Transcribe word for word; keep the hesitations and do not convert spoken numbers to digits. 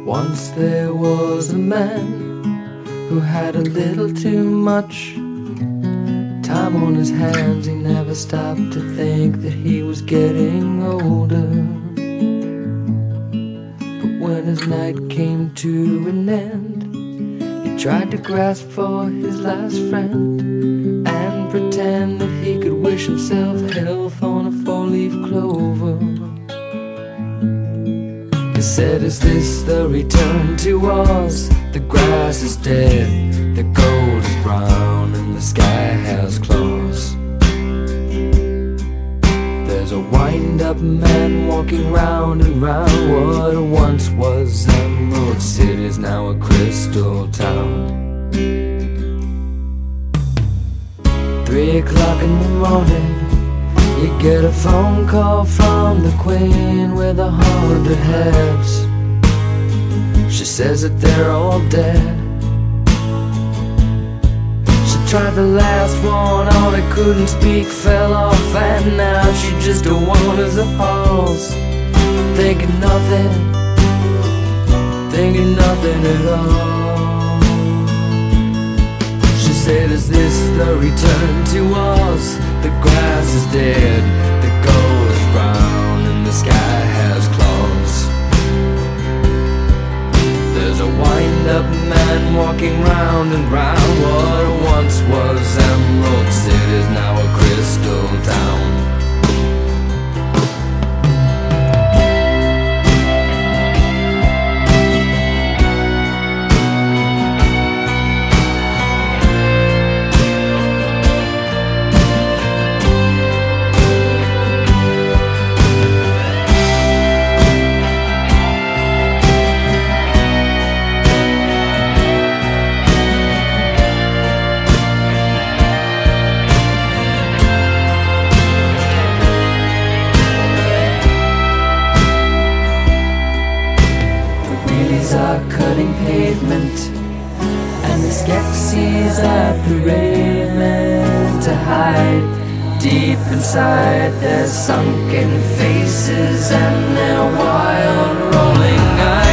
Once there was a man who had a little too much time on his hands. He never stopped to think that he was getting older. But when his night came to an end, he tried to grasp for his last friend and pretend that he could wish himself health on a four-leaf clover. He said, "Is this the return to Oz? The grass is dead, the gold is brown, and the sky has claws. There's a wind-up man walking round and round. What once was Emerald City is now a crystal town." Three o'clock in the morning, you get a phone call from the Queen with a hundred heads. She says that they're all dead. She tried the last one on, it couldn't speak, fell off, and now she just wanders the halls, thinking nothing, thinking nothing at all. She said, "Is this the return to Oz? The grass is dead, the gold is brown, and the sky has claws. There's a wind-up man walking round and round. What once was Emerald City is now a crystal town." Are cutting pavement, and the Skeksis are parading to hide deep inside their sunken faces and their wild rolling eyes.